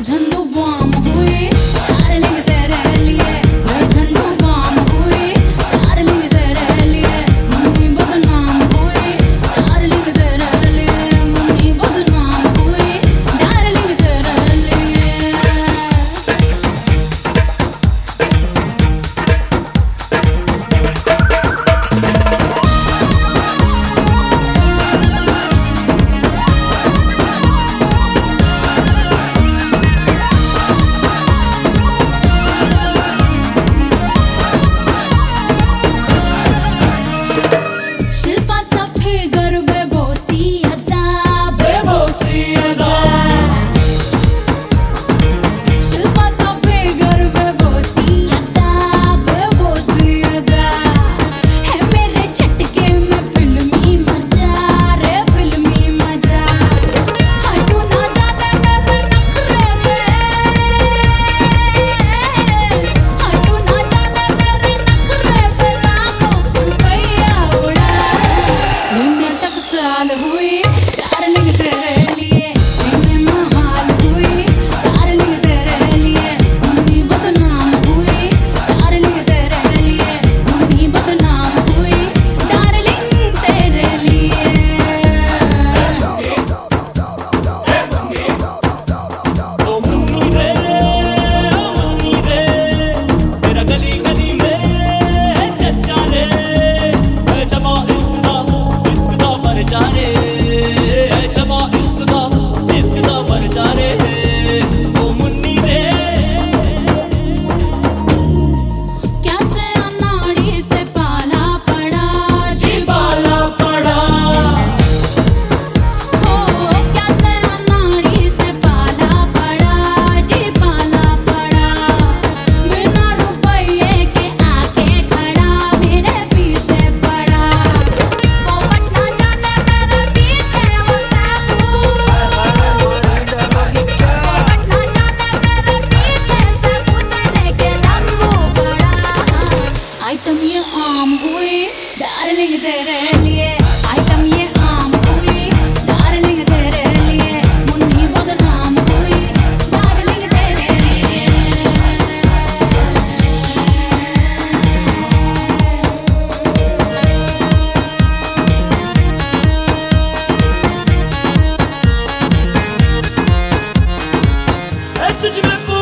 झंडू बम हुई डार्लिंग तेरे लिए, झंडू बम हुई डार्लिंग तेरे लिए, मुन्नी बदनाम हुई डार्लिंग तेरे लिए, मुन्नी बदनाम हुई डार्लिंग तेरे लिए। साल हुई डार्लिंग तेरे लिए, मैं महाल हुई डार्लिंग तेरे लिए, मुन्नी बदनाम हुई डार्लिंग तेरे लिए, मुन्नी बदनाम हुई डार्लिंग तेरे लिए। ओ मुन्नी रे मेरा गली गली में चचा रे, जमा इश्क दा पर जाने, जमा इश्क दा पर जाने। ओ मुन्नी रे कैसे अनाड़ी से पाला पड़ा जी, पाला पड़ा, हो कैसे अनाड़ी से पाला पड़ा जी, पाला पड़ा। बिना रुपये के आके खड़ा मेरे पीछे पड़ा, पोपट ना जाने मेरे पीछे वो साधु, पोपट ना जाने मेरे पीछे साधु से लेके लंबू पड़ा। आइटम ये आम हुई डार्लिंग तेरे लिए, आइटम ये आम हुई डार्लिंग तेरे लिए, मुन्नी बदनाम हुई डार्लिंग तेरे लिए। तुझ में